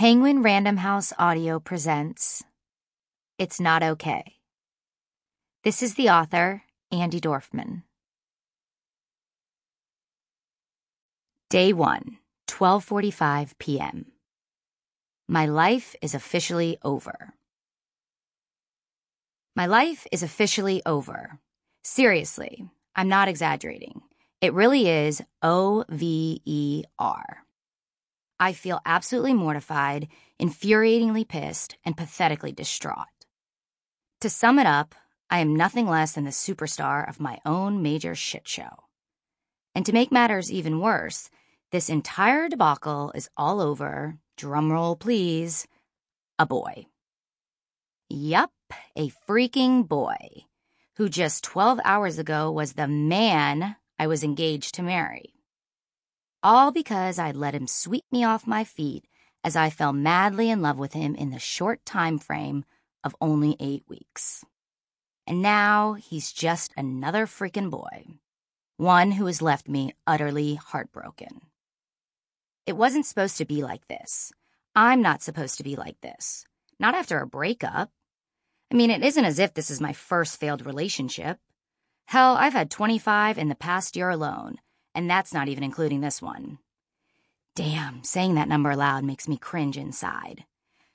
Penguin Random House Audio presents It's Not Okay. This is the author, Andi Dorfman. Day 1, 12:45 p.m. My life is officially over. My life is officially over. Seriously, I'm not exaggerating. It really is O-V-E-R. I feel absolutely mortified, infuriatingly pissed, and pathetically distraught. To sum it up, I am nothing less than the superstar of my own major shit show. And to make matters even worse, this entire debacle is all over, drumroll please, a boy. Yup, a freaking boy, who just 12 hours ago was the man I was engaged to marry. All because I'd let him sweep me off my feet as I fell madly in love with him in the short time frame of only 8 weeks. And now he's just another freaking boy, one who has left me utterly heartbroken. It wasn't supposed to be like this. I'm not supposed to be like this. Not after a breakup. I mean, it isn't as if this is my first failed relationship. Hell, I've had 25 in the past year alone. And that's not even including this one. Damn, saying that number aloud makes me cringe inside.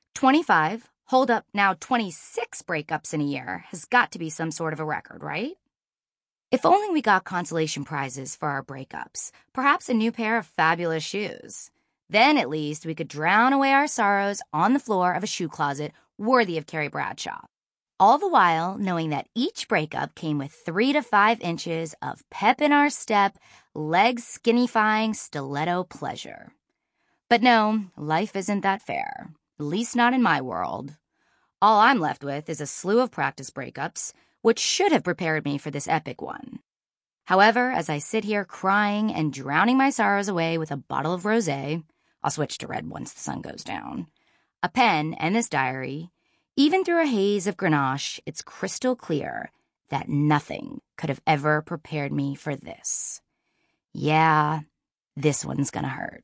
25, hold up, now 26 breakups in a year has got to be some sort of a record, right? If only we got consolation prizes for our breakups, perhaps a new pair of fabulous shoes. Then at least we could drown away our sorrows on the floor of a shoe closet worthy of Carrie Bradshaw. All the while knowing that each breakup came with 3 to 5 inches of pep in our step, legs skinnyfying stiletto pleasure. But no, life isn't that fair, at least not in my world. All I'm left with is a slew of practice breakups, which should have prepared me for this epic one. However, as I sit here crying and drowning my sorrows away with a bottle of rosé, I'll switch to red once the sun goes down, a pen and this diary, even through a haze of Grenache, it's crystal clear that nothing could have ever prepared me for this. Yeah, this one's gonna hurt.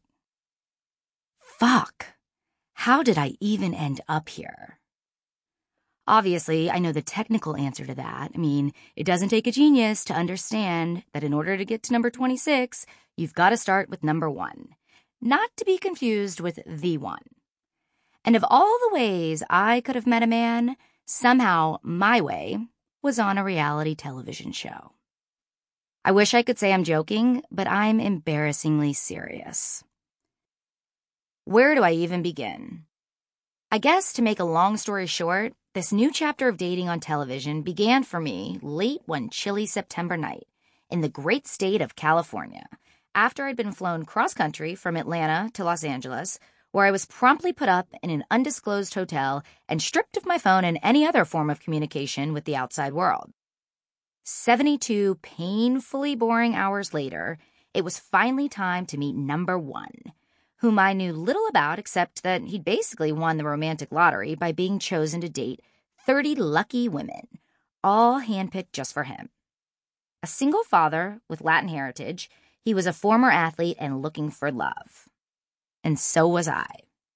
Fuck. How did I even end up here? Obviously, I know the technical answer to that. I mean, it doesn't take a genius to understand that in order to get to number 26, you've got to start with number 1. Not to be confused with the one. And of all the ways I could have met a man, somehow my way was on a reality television show. I wish I could say I'm joking, but I'm embarrassingly serious. Where do I even begin? I guess to make a long story short, this new chapter of dating on television began for me late one chilly September night in the great state of California, after I'd been flown cross-country from Atlanta to Los Angeles, where I was promptly put up in an undisclosed hotel and stripped of my phone and any other form of communication with the outside world. 72 painfully boring hours later, it was finally time to meet number 1, whom I knew little about except that he'd basically won the romantic lottery by being chosen to date 30 lucky women, all handpicked just for him. A single father with Latin heritage, he was a former athlete and looking for love. And so was I.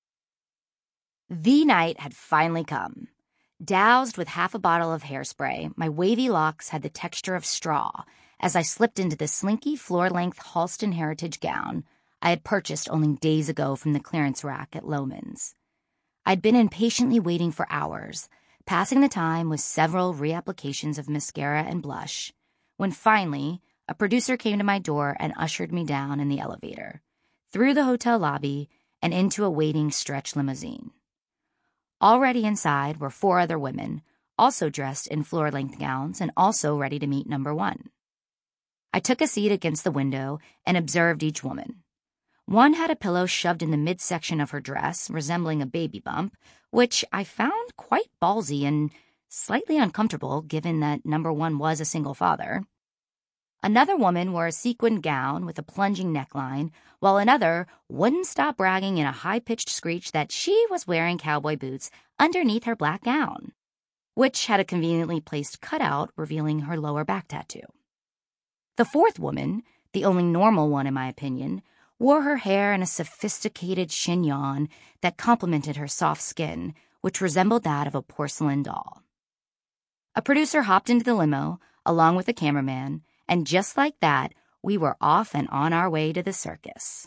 The night had finally come. Doused with half a bottle of hairspray, my wavy locks had the texture of straw as I slipped into the slinky floor-length Halston Heritage gown I had purchased only days ago from the clearance rack at Loehmann's. I'd been impatiently waiting for hours, passing the time with several reapplications of mascara and blush, when finally a producer came to my door and ushered me down in the elevator, through the hotel lobby, and into a waiting stretch limousine. Already inside were 4 other women, also dressed in floor-length gowns and also ready to meet number 1. I took a seat against the window and observed each woman. One had a pillow shoved in the midsection of her dress, resembling a baby bump, which I found quite ballsy and slightly uncomfortable given that number 1 was a single father. Another woman wore a sequined gown with a plunging neckline, while another wouldn't stop bragging in a high-pitched screech that she was wearing cowboy boots underneath her black gown, which had a conveniently placed cutout revealing her lower back tattoo. The 4th woman, the only normal one in my opinion, wore her hair in a sophisticated chignon that complemented her soft skin, which resembled that of a porcelain doll. A producer hopped into the limo, along with the cameraman, and just like that, we were off and on our way to the circus.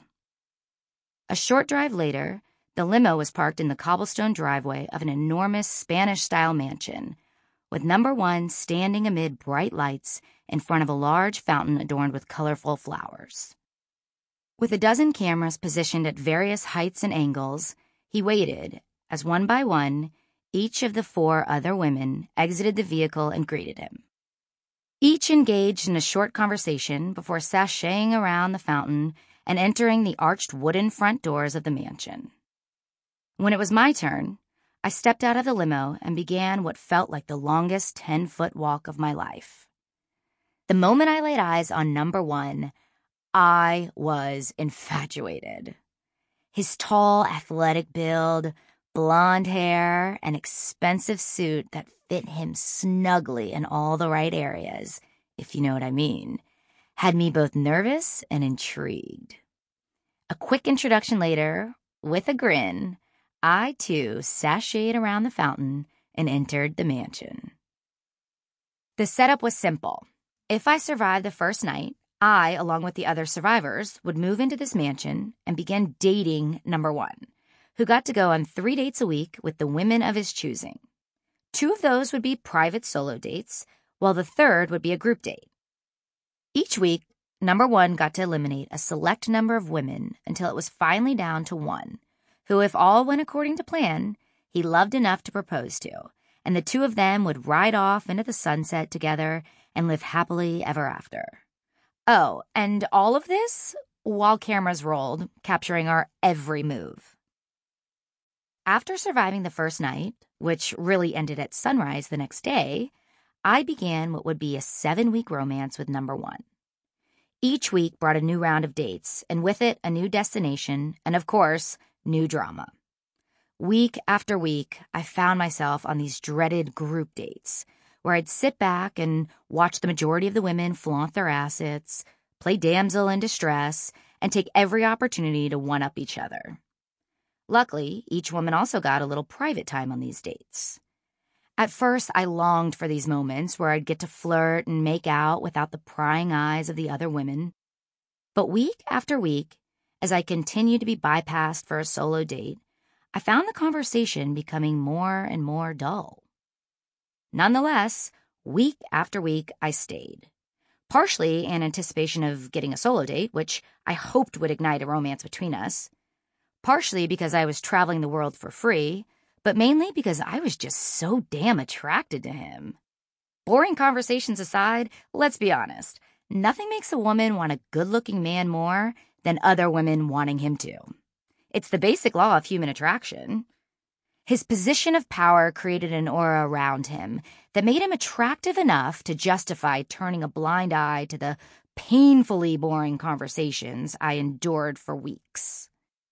A short drive later, the limo was parked in the cobblestone driveway of an enormous Spanish-style mansion, with number 1 standing amid bright lights in front of a large fountain adorned with colorful flowers. With a dozen cameras positioned at various heights and angles, he waited as one by one, each of the 4 other women exited the vehicle and greeted him. Each engaged in a short conversation before sashaying around the fountain and entering the arched wooden front doors of the mansion. When it was my turn, I stepped out of the limo and began what felt like the longest 10-foot walk of my life. The moment I laid eyes on number 1, I was infatuated. His tall, athletic build, blonde hair, and expensive suit that fit him snugly in all the right areas, if you know what I mean, had me both nervous and intrigued. A quick introduction later, with a grin, I too sashayed around the fountain and entered the mansion. The setup was simple. If I survived the first night, I, along with the other survivors, would move into this mansion and begin dating number 1, who got to go on 3 dates a week with the women of his choosing. 2 of those would be private solo dates, while the 3rd would be a group date. Each week, number 1 got to eliminate a select number of women until it was finally down to 1, who, if all went according to plan, he loved enough to propose to, and the 2 of them would ride off into the sunset together and live happily ever after. Oh, and all of this while cameras rolled, capturing our every move. After surviving the first night, which really ended at sunrise the next day, I began what would be a 7-week romance with number 1. Each week brought a new round of dates, and with it a new destination, and of course, new drama. Week after week, I found myself on these dreaded group dates, where I'd sit back and watch the majority of the women flaunt their assets, play damsel in distress, and take every opportunity to one-up each other. Luckily, each woman also got a little private time on these dates. At first, I longed for these moments where I'd get to flirt and make out without the prying eyes of the other women. But week after week, as I continued to be bypassed for a solo date, I found the conversation becoming more and more dull. Nonetheless, week after week, I stayed. Partially in anticipation of getting a solo date, which I hoped would ignite a romance between us. Partially because I was traveling the world for free, but mainly because I was just so damn attracted to him. Boring conversations aside, let's be honest, nothing makes a woman want a good-looking man more than other women wanting him too. It's the basic law of human attraction. His position of power created an aura around him that made him attractive enough to justify turning a blind eye to the painfully boring conversations I endured for weeks.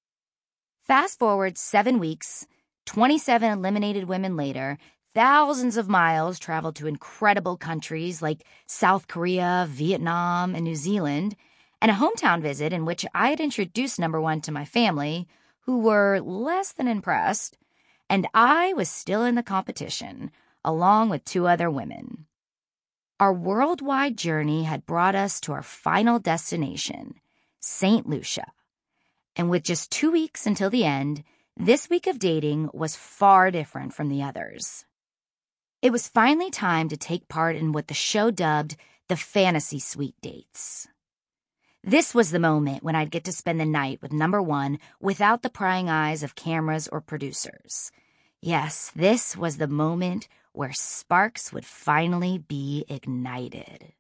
Fast forward 7 weeks, 27 eliminated women later, thousands of miles traveled to incredible countries like South Korea, Vietnam, and New Zealand, and a hometown visit in which I had introduced number 1 to my family, who were less than impressed, and I was still in the competition, along with 2 other women. Our worldwide journey had brought us to our final destination, St. Lucia. And with just 2 weeks until the end, this week of dating was far different from the others. It was finally time to take part in what the show dubbed the Fantasy Suite dates. This was the moment when I'd get to spend the night with number 1 without the prying eyes of cameras or producers. Yes, this was the moment where sparks would finally be ignited.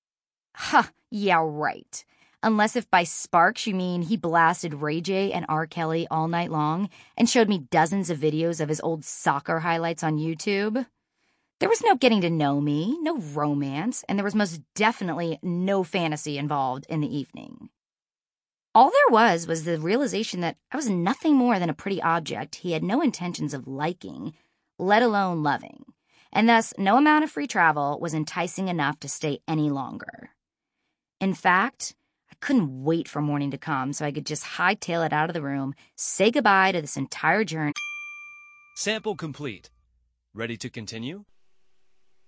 Ha, yeah, right. Unless if by sparks you mean he blasted Ray J and R. Kelly all night long and showed me dozens of videos of his old soccer highlights on YouTube. There was no getting to know me, no romance, and there was most definitely no fantasy involved in the evening. All there was the realization that I was nothing more than a pretty object he had no intentions of liking, let alone loving, and thus no amount of free travel was enticing enough to stay any longer. In fact, I couldn't wait for morning to come so I could just hightail it out of the room, say goodbye to this entire journey. Sample complete. Ready to continue?